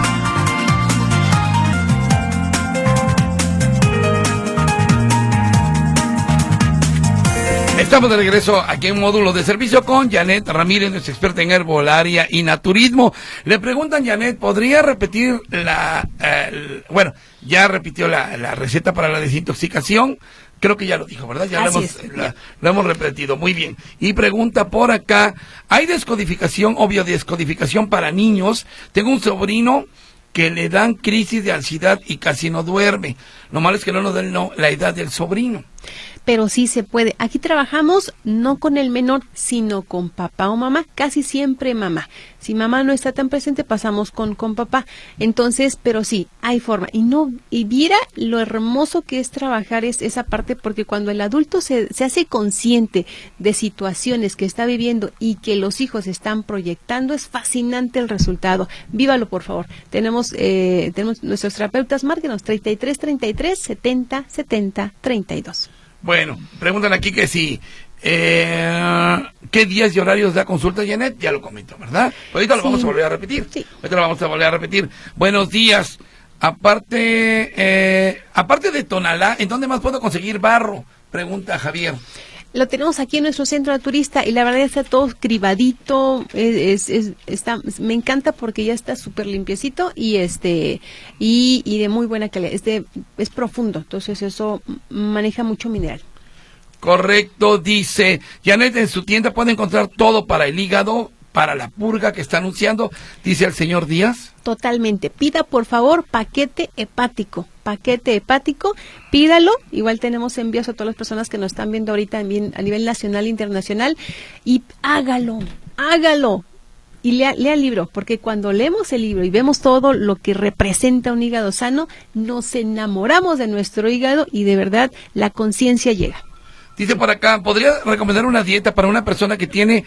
Estamos de regreso aquí en Módulo de Servicio con Janet Ramírez, nuestra experta en herbolaria y naturismo. Le preguntan, Janet, ¿podría repetir la... Eh, bueno, ya repitió la, la receta para la desintoxicación? Creo que ya lo dijo, ¿verdad? Ya lo hemos, la, lo hemos repetido. Muy bien. Y pregunta por acá, ¿hay descodificación o biodescodificación para niños? Tengo un sobrino que le dan crisis de ansiedad y casi no duerme. Lo malo es que no nos den no, la edad del sobrino. Pero sí se puede. Aquí trabajamos no con el menor, sino con papá o mamá, casi siempre mamá. Si mamá no está tan presente, pasamos con, con papá. Entonces, pero sí, hay forma. Y no, y viera lo hermoso que es trabajar es esa parte, porque cuando el adulto se, se hace consciente de situaciones que está viviendo y que los hijos están proyectando, es fascinante el resultado. Vívalo, por favor. Tenemos, eh, tenemos nuestros terapeutas, márquenos treinta y tres, treinta y tres, setenta, setenta, treinta y dos. Bueno, preguntan aquí que si, eh, ¿qué días y horarios da consulta, Janet? Ya lo comentó, ¿verdad? Pues ahorita lo sí. vamos a volver a repetir. Sí. Ahorita lo vamos a volver a repetir. Buenos días. Aparte, eh, aparte de Tonalá, ¿en dónde más puedo conseguir barro? Pregunta Javier. Lo tenemos aquí en nuestro centro naturista y la verdad está todo cribadito, es, es, es, está, me encanta porque ya está súper limpiecito y este y, y de muy buena calidad, es, de, es profundo, entonces eso maneja mucho mineral. Correcto, dice Janet, en su tienda puede encontrar todo para el hígado, para la purga que está anunciando, dice el señor Díaz. Totalmente. Pida, por favor, paquete hepático. Paquete hepático, pídalo. Igual tenemos envíos a todas las personas que nos están viendo ahorita a nivel nacional e internacional. Y hágalo, hágalo. Y lea, lea el libro, porque cuando leemos el libro y vemos todo lo que representa un hígado sano, nos enamoramos de nuestro hígado y de verdad la conciencia llega. Dice por acá, ¿podría recomendar una dieta para una persona que tiene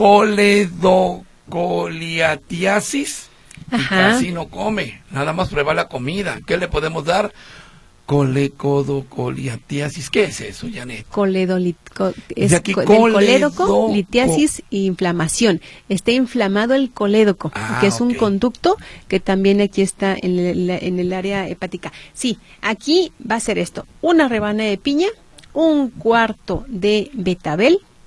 coledocoliatiasis? Ajá. Casi no come, nada más prueba la comida. ¿Qué le podemos dar? Coledocoliatiasis. ¿Qué es eso, Janet? Coledolico, es aquí, co coledoco, colédoco, litiasis e inflamación. Está inflamado el colédoco, ah, que es okay. un conducto que también aquí está en el, en el área hepática. Sí, aquí va a ser esto: una rebanada de piña, un cuarto de betabel,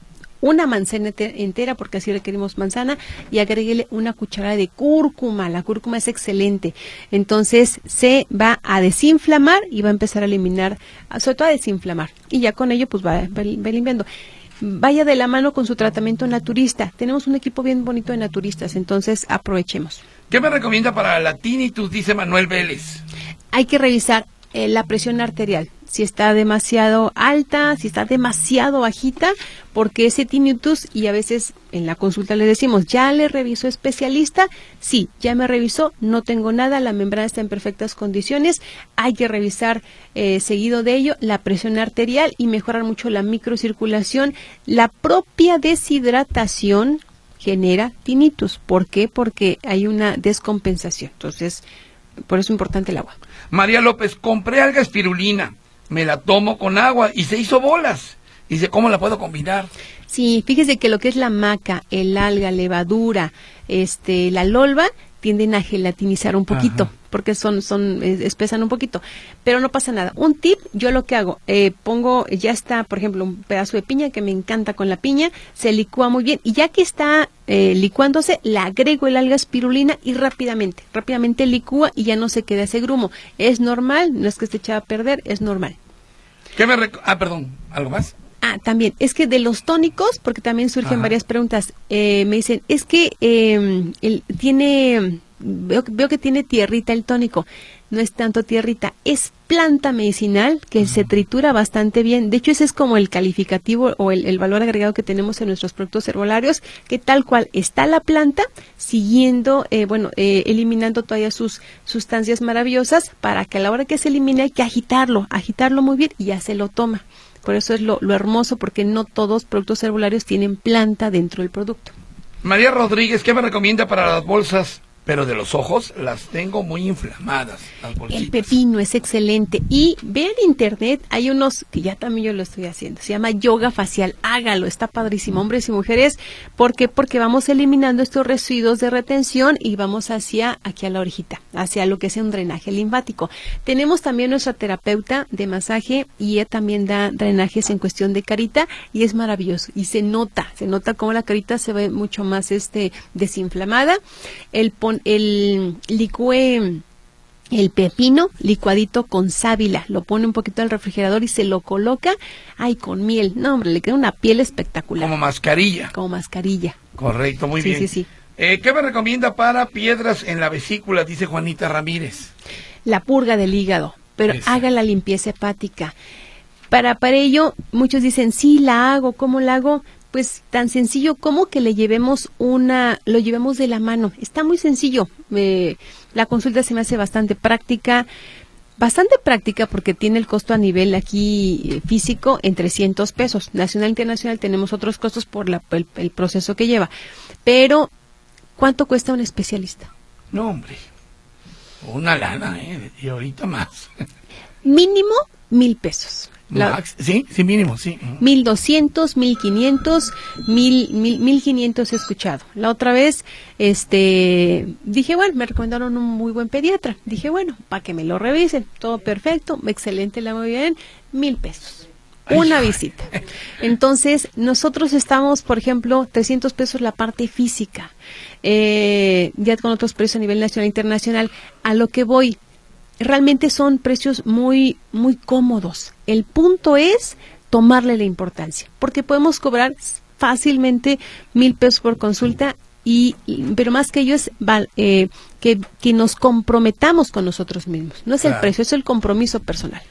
una manzana entera, porque así requerimos manzana, y agréguele una cucharada de cúrcuma. La cúrcuma es excelente. Entonces se va a desinflamar y va a empezar a eliminar, sobre todo a desinflamar. Y ya con ello pues va, va, va limpiando. Vaya de la mano con su tratamiento naturista. Tenemos un equipo bien bonito de naturistas, entonces aprovechemos. ¿Qué me recomienda para la tinnitus? Dice Manuel Vélez. Hay que revisar eh, la presión arterial, si está demasiado alta, si está demasiado bajita, porque ese tinnitus, y a veces en la consulta le decimos, ¿ya le revisó especialista? Sí, ya me revisó, no tengo nada, la membrana está en perfectas condiciones. Hay que revisar eh, seguido de ello la presión arterial y mejorar mucho la microcirculación. La propia deshidratación genera tinnitus. ¿Por qué? Porque hay una descompensación. Entonces, por eso es importante el agua. María López, compré alga espirulina, me la tomo con agua y se hizo bolas. Dice, ¿cómo la puedo combinar? Sí, fíjese que lo que es la maca, el alga, levadura, este, la lolva, tienden a gelatinizar un poquito, ajá, porque son, son, espesan un poquito, pero no pasa nada. Un tip, yo lo que hago, eh, pongo, ya está, por ejemplo, un pedazo de piña que me encanta con la piña, se licúa muy bien, y ya que está eh, licuándose, le agrego el alga espirulina y rápidamente, rápidamente licúa y ya no se queda ese grumo. Es normal, no es que esté echada a perder, es normal. ¿Qué me rec- ah, perdón, ¿algo más? Ah, también, es que de los tónicos, porque también surgen Ajá. varias preguntas, eh, me dicen, es que eh, el, tiene, veo, veo que tiene tierrita el tónico, no es tanto tierrita, es planta medicinal que uh-huh. se tritura bastante bien, de hecho ese es como el calificativo o el, el valor agregado que tenemos en nuestros productos herbolarios, que tal cual está la planta, siguiendo, eh, bueno, eh, eliminando todavía sus sustancias maravillosas, para que a la hora que se elimine hay que agitarlo, agitarlo muy bien y ya se lo toma. Por eso es lo, lo hermoso, porque no todos productos herbolarios tienen planta dentro del producto. María Rodríguez, ¿qué me recomienda para las bolsas? Pero de los ojos las tengo muy inflamadas, las bolsitas. El pepino es excelente. Y vean en internet, hay unos, que ya también yo lo estoy haciendo, se llama yoga facial, hágalo, está padrísimo, hombres y mujeres. ¿Por qué? Porque vamos eliminando estos residuos de retención y vamos hacia, aquí a la orejita, hacia lo que es un drenaje linfático. Tenemos también nuestra terapeuta de masaje y ella también da drenajes en cuestión de carita y es maravilloso. Y se nota, se nota cómo la carita se ve mucho más este desinflamada. El pon el licue el pepino licuadito con sábila, lo pone un poquito al refrigerador y se lo coloca, ay, con miel, no hombre, le queda una piel espectacular. Como mascarilla. Como mascarilla. Correcto, muy sí, bien. Sí, sí, sí. Eh, ¿Qué me recomienda para piedras en la vesícula? Dice Juanita Ramírez. La purga del hígado, pero Esa. haga la limpieza hepática. Para, para ello, muchos dicen, sí, la hago, ¿cómo la hago? Pues tan sencillo como que le llevemos una, lo llevemos de la mano. Está muy sencillo. Eh, la consulta se me hace bastante práctica, bastante práctica porque tiene el costo a nivel aquí eh, físico en trescientos pesos. Nacional e internacional tenemos otros costos por la, el, el proceso que lleva. Pero, ¿cuánto cuesta un especialista? No, hombre, una lana, ¿eh? Y ahorita más. Mínimo mil pesos. La, Max, sí, sí, mínimo, sí. Mil doscientos, mil quinientos, mil, mil, mil quinientos he escuchado. La otra vez, este, dije, bueno, me recomendaron un muy buen pediatra. Dije, bueno, para que me lo revisen, todo perfecto, excelente, la muy bien, mil pesos. Una Ay, visita. Entonces, nosotros estamos, por ejemplo, trescientos pesos la parte física, eh, ya con otros precios a nivel nacional e internacional. A lo que voy, realmente son precios muy, muy cómodos. El punto es tomarle la importancia, porque podemos cobrar fácilmente mil pesos por consulta, y pero más que ello es eh, que, que nos comprometamos con nosotros mismos. No es claro. el precio, es el compromiso personal.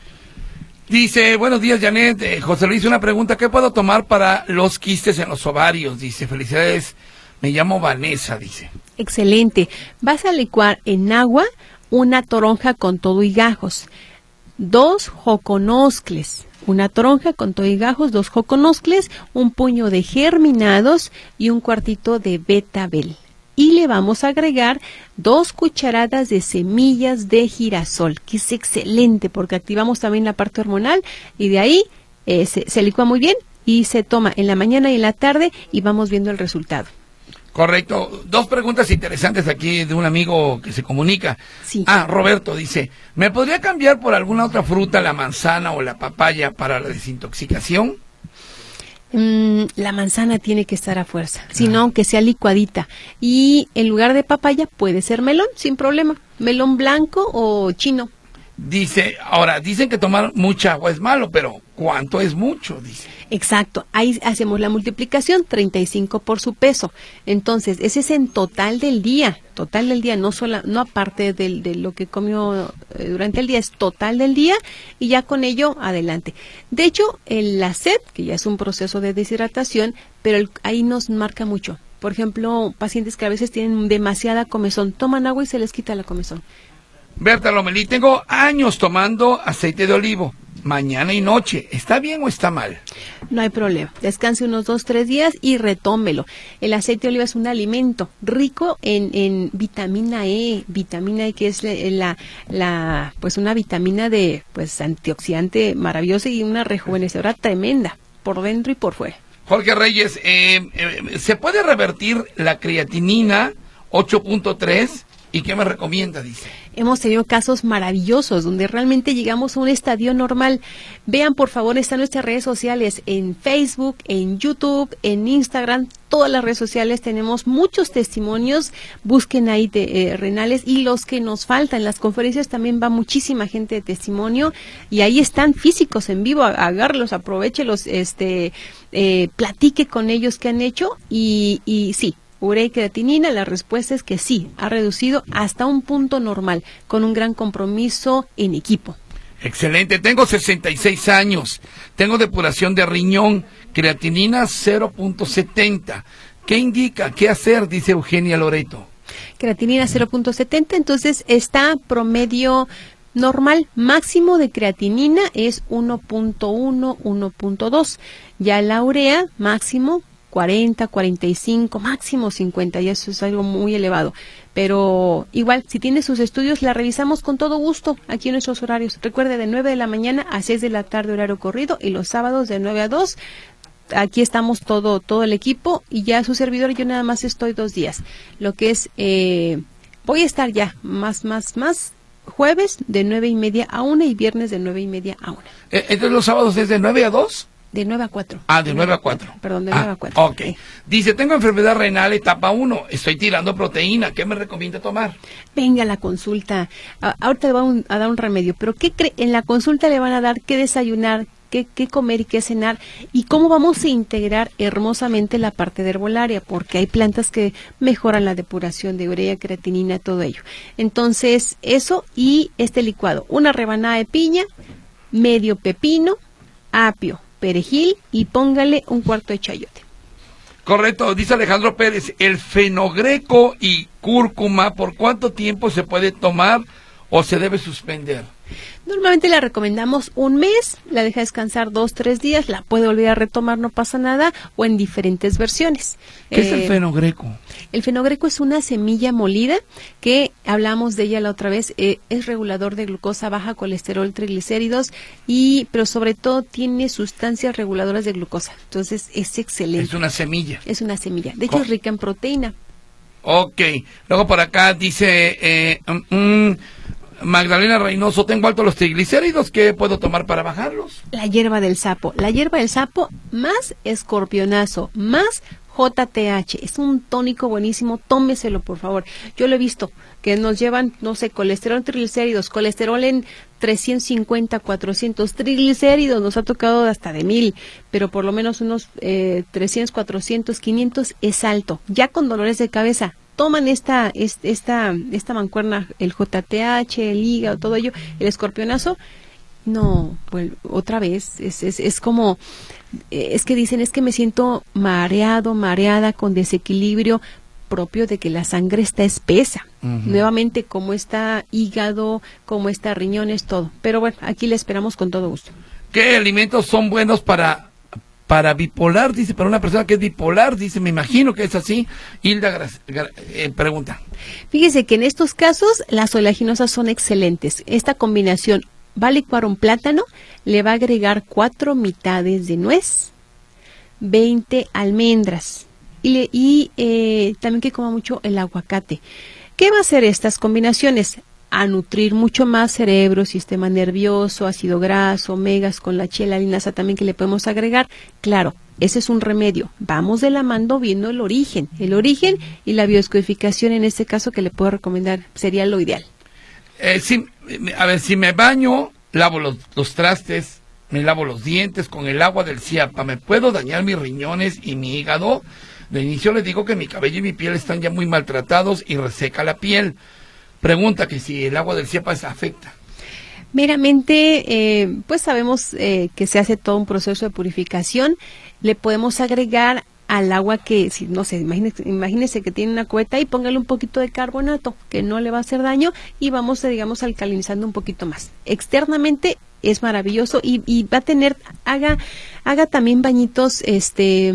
Dice, buenos días, Janet. Eh, José Luis, una pregunta. ¿Qué puedo tomar para los quistes en los ovarios? Dice, felicidades, me llamo Vanessa, dice. Excelente. Vas a licuar en agua una toronja con todo y gajos, dos joconoscles, una toronja con todo y gajos, dos joconoscles, un puño de germinados y un cuartito de betabel. Y le vamos a agregar dos cucharadas de semillas de girasol, que es excelente porque activamos también la parte hormonal, y de ahí eh, se, se licúa muy bien y se toma en la mañana y en la tarde y vamos viendo el resultado. Correcto. Dos preguntas interesantes aquí de un amigo que se comunica. Sí. Ah, Roberto dice, ¿me podría cambiar por alguna otra fruta, la manzana o la papaya, para la desintoxicación? Mm, la manzana tiene que estar a fuerza, sino aunque sea licuadita. Y en lugar de papaya puede ser melón, sin problema. Melón blanco o chino. Dice, ahora, dicen que tomar mucha agua es malo, pero ¿cuánto es mucho? Dice. Exacto, ahí hacemos la multiplicación, treinta y cinco por su peso. Entonces, ese es en total del día, total del día, no sola, no aparte del, de lo que comió eh, durante el día, es total del día y ya con ello adelante. De hecho, el, la sed, que ya es un proceso de deshidratación, pero el, ahí nos marca mucho. Por ejemplo, pacientes que a veces tienen demasiada comezón, toman agua y se les quita la comezón. Berta Lomelí, tengo años tomando aceite de olivo, mañana y noche. ¿Está bien o está mal? No hay problema. Descanse unos dos, tres días y retómelo. El aceite de oliva es un alimento rico en, en vitamina E, vitamina E que es la, la, pues una vitamina de, pues antioxidante maravillosa y una rejuvenecedora tremenda, por dentro y por fuera. Jorge Reyes, eh, eh, ¿se puede revertir la creatinina ocho punto tres? ¿Y qué me recomienda? Dice. Hemos tenido casos maravillosos donde realmente llegamos a un estadio normal. Vean, por favor, están nuestras redes sociales en Facebook, en YouTube, en Instagram, todas las redes sociales. Tenemos muchos testimonios. Busquen ahí de, eh, renales y los que nos faltan. En las conferencias también va muchísima gente de testimonio y ahí están físicos en vivo. Agárrelos, aprovéchelos, este, eh, platique con ellos qué han hecho y, y sí. Urea y creatinina, la respuesta es que sí, ha reducido hasta un punto normal, con un gran compromiso en equipo. Excelente, tengo sesenta y seis años, tengo depuración de riñón, creatinina cero punto setenta. ¿Qué indica? ¿Qué hacer? Dice Eugenia Loreto. Creatinina cero punto setenta, entonces está promedio normal, máximo de creatinina es uno punto uno, uno punto dos. Ya la urea, máximo cuarenta, cuarenta y cinco, máximo cincuenta, y eso es algo muy elevado. Pero igual, si tiene sus estudios, la revisamos con todo gusto aquí en nuestros horarios. Recuerde, de nueve de la mañana a seis de la tarde horario corrido y los sábados de nueve a dos. Aquí estamos todo todo el equipo y ya su servidor, yo nada más estoy dos días. Lo que es, eh, voy a estar ya más, más, más jueves de nueve y media a una y viernes de nueve y media a una. ¿Entonces los sábados es de nueve a dos? De nueve a cuatro. Ah, de nueve a cuatro. Perdón, de ah, nueve a cuatro. Ok. Eh. Dice, tengo enfermedad renal etapa uno, estoy tirando proteína, ¿qué me recomienda tomar? Venga a la consulta. A, ahorita le van a dar un remedio, pero ¿qué cree? En la consulta le van a dar qué desayunar, qué, qué comer y qué cenar, y cómo vamos a integrar hermosamente la parte de herbolaria, porque hay plantas que mejoran la depuración de urea, creatinina, todo ello. Entonces, eso y este licuado. Una rebanada de piña, medio pepino, apio, perejil y póngale un cuarto de chayote. Correcto, dice Alejandro Pérez, el fenogreco y cúrcuma, ¿por cuánto tiempo se puede tomar o se debe suspender? Normalmente la recomendamos un mes, la deja descansar dos, tres días, la puede volver a retomar, no pasa nada, o en diferentes versiones. ¿Qué eh, es el fenogreco? El fenogreco es una semilla molida que hablamos de ella la otra vez, eh, es regulador de glucosa, baja colesterol, triglicéridos, y pero sobre todo tiene sustancias reguladoras de glucosa. Entonces es excelente. Es una semilla. Es una semilla. De hecho oh. es rica en proteína. Ok. Luego por acá dice eh, um, Magdalena Reynoso, tengo altos los triglicéridos, ¿qué puedo tomar para bajarlos? La hierba del sapo. La hierba del sapo más escorpionazo, más J T H. Es un tónico buenísimo, tómeselo por favor. Yo lo he visto, que nos llevan, no sé, colesterol, triglicéridos, colesterol en trescientos cincuenta, cuatrocientos, triglicéridos, nos ha tocado hasta de mil, pero por lo menos unos eh, trescientos, cuatrocientos, quinientos es alto. Ya con dolores de cabeza, toman esta, esta, esta mancuerna, el J T H, el hígado, todo ello, el escorpionazo. No, pues otra vez, es, es, es como, es que dicen, es que me siento mareado, mareada, con desequilibrio propio de que la sangre está espesa. Uh-huh. Nuevamente, como está hígado, como está riñones, todo. Pero bueno, aquí le esperamos con todo gusto. ¿Qué alimentos son buenos para, para bipolar? Dice, para una persona que es bipolar, dice, me imagino que es así. Hilda eh, pregunta. Fíjese que en estos casos las oleaginosas son excelentes. Esta combinación, va a licuar un plátano, le va a agregar cuatro mitades de nuez, veinte almendras y, le, y eh, también que coma mucho el aguacate. ¿Qué va a hacer estas combinaciones? A nutrir mucho más cerebro, sistema nervioso, ácido graso, omegas con la chela, linaza también que le podemos agregar. Claro, ese es un remedio. Vamos de la mano viendo el origen, el origen y la biodescodificación en este caso que le puedo recomendar sería lo ideal. Eh, si, a ver, si me baño, lavo los, los trastes, me lavo los dientes con el agua del Ciapa, ¿me puedo dañar mis riñones y mi hígado? De inicio les digo que mi cabello y mi piel están ya muy maltratados y reseca la piel. Pregunta que si el agua del Ciapa se afecta. Meramente, eh, pues sabemos eh, que se hace todo un proceso de purificación. Le podemos agregar al agua que, si no sé, imagínese, imagínese que tiene una cubeta y póngale un poquito de carbonato, que no le va a hacer daño, y vamos, digamos, alcalinizando un poquito más. Externamente es maravilloso y, y va a tener, haga, haga también bañitos, este...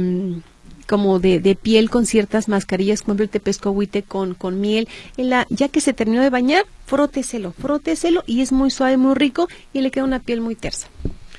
como de, de piel con ciertas mascarillas, como el tepescohuite con, con miel. En la, ya que se terminó de bañar, fróteselo, fróteselo y es muy suave, muy rico y le queda una piel muy tersa.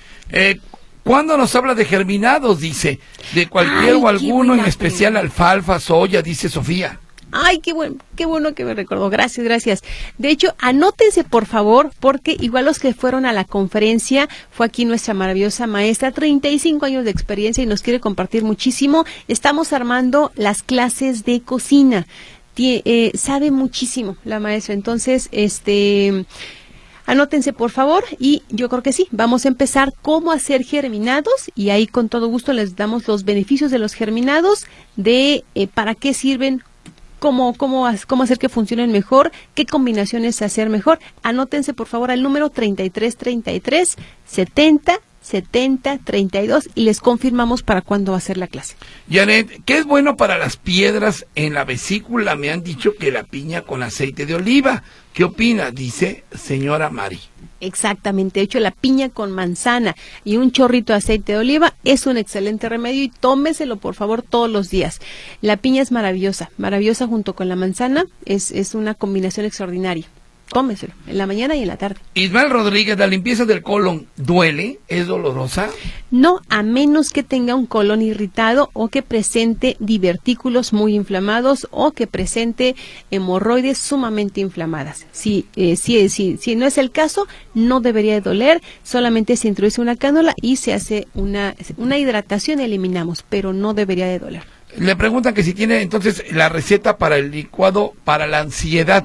Eh, ¿Cuándo nos habla de germinados? Dice, de cualquier Ay, o alguno, en buena especial pregunta. alfalfa, soya, dice Sofía. Ay, qué bueno, qué bueno que me recordó. Gracias, gracias. De hecho, anótense por favor, porque igual los que fueron a la conferencia, fue aquí nuestra maravillosa maestra, treinta y cinco años de experiencia y nos quiere compartir muchísimo. Estamos armando las clases de cocina. Tie, eh, sabe muchísimo la maestra, entonces, este... anótense por favor y yo creo que sí, vamos a empezar cómo hacer germinados y ahí con todo gusto les damos los beneficios de los germinados, de eh, para qué sirven, Cómo, cómo, cómo hacer que funcionen mejor, qué combinaciones hacer mejor. Anótense por favor al número treinta y tres treinta y tres setenta setenta treinta y dos y les confirmamos para cuándo va a ser la clase. Janet, ¿qué es bueno para las piedras en la vesícula? Me han dicho que la piña con aceite de oliva. ¿Qué opina? Dice señora Mari. Exactamente, de hecho la piña con manzana y un chorrito de aceite de oliva es un excelente remedio y tómeselo por favor todos los días. La piña es maravillosa, maravillosa junto con la manzana, es, es una combinación extraordinaria. Tómeselo en la mañana y en la tarde. Ismael Rodríguez, ¿la limpieza del colon duele? ¿Es dolorosa? No, a menos que tenga un colon irritado o que presente divertículos muy inflamados o que presente hemorroides sumamente inflamadas. Si, eh, si, si, si no es el caso, no debería de doler, solamente se introduce una cánula y se hace una, una hidratación y eliminamos, pero no debería de doler. Le preguntan que si tiene entonces la receta para el licuado para la ansiedad.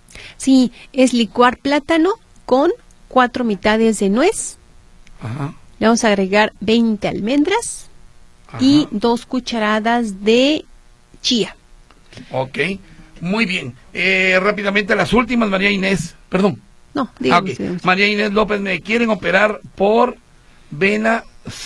Sí, es licuar plátano con cuatro mitades de nuez. Ajá. Le vamos a agregar veinte almendras. Ajá. Y dos cucharadas de chía. Ok, muy bien. Eh, rápidamente las últimas, María Inés. Perdón. No, dígame. Ah, okay. María Inés López, me quieren operar por vena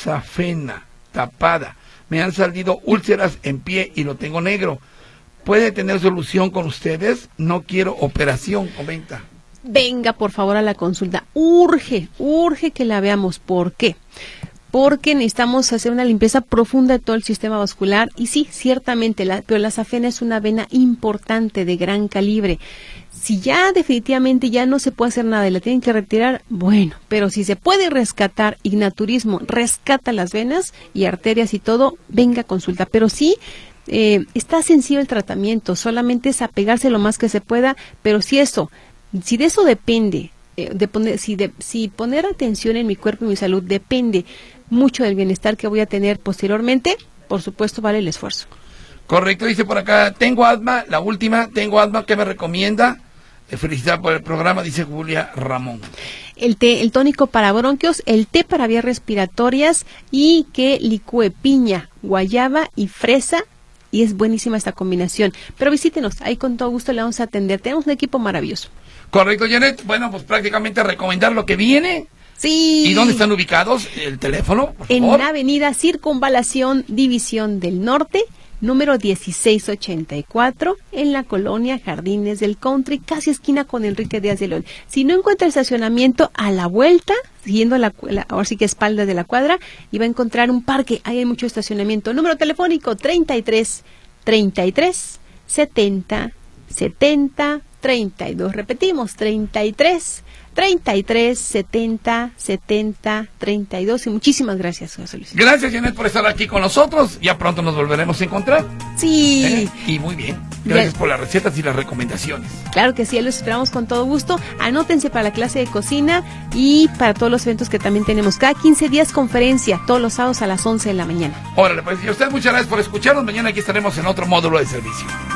safena tapada. Me han salido úlceras en pie y lo tengo negro. ¿Puede tener solución con ustedes? No quiero operación, comenta. Venga, por favor, a la consulta. Urge, urge que la veamos. ¿Por qué? Porque necesitamos hacer una limpieza profunda de todo el sistema vascular. Y sí, ciertamente, la, pero la safena es una vena importante, de gran calibre. Si ya definitivamente ya no se puede hacer nada y la tienen que retirar, bueno, pero si se puede rescatar, Ignaturismo rescata las venas y arterias y todo, venga a consulta. Pero sí... Eh, está sencillo el tratamiento, solamente es apegarse lo más que se pueda, pero si eso, si de eso depende, eh, de poner, si, de, si poner atención en mi cuerpo y mi salud depende mucho del bienestar que voy a tener posteriormente, por supuesto vale el esfuerzo. Correcto, dice por acá, tengo asma, la última, tengo asma, ¿qué me recomienda? Eh, felicitar por el programa, dice Julia Ramón. El té, el tónico para bronquios, el té para vías respiratorias y que licúe piña, guayaba y fresa. Y es buenísima esta combinación. Pero visítenos, ahí con todo gusto le vamos a atender. Tenemos un equipo maravilloso. Correcto, Janet. Bueno, pues prácticamente recomendar lo que viene. Sí. ¿Y dónde están ubicados? ¿El teléfono, por en favor? la avenida Circunvalación, División del Norte, número dieciséis ochenta y cuatro, en la colonia Jardines del Country, casi esquina con Enrique Díaz de León. Si no encuentra estacionamiento, a la vuelta, siguiendo la, la ahora sí que espalda de la cuadra, y va a encontrar un parque, ahí hay mucho estacionamiento. Número telefónico treinta y tres treinta y tres setenta setenta treinta y dos. Repetimos, treinta y tres treinta y tres, setenta, setenta, treinta y dos. Y muchísimas gracias, José Luis. Gracias, Janet, por estar aquí con nosotros. Ya pronto nos volveremos a encontrar. Sí. ¿Eh? Y muy bien. Gracias por las recetas y las recomendaciones. Claro que sí, los esperamos con todo gusto. Anótense para la clase de cocina y para todos los eventos que también tenemos. Cada quince días conferencia, todos los sábados a las once de la mañana. Órale, pues, y a usted muchas gracias por escucharnos. Mañana aquí estaremos en otro módulo de servicio.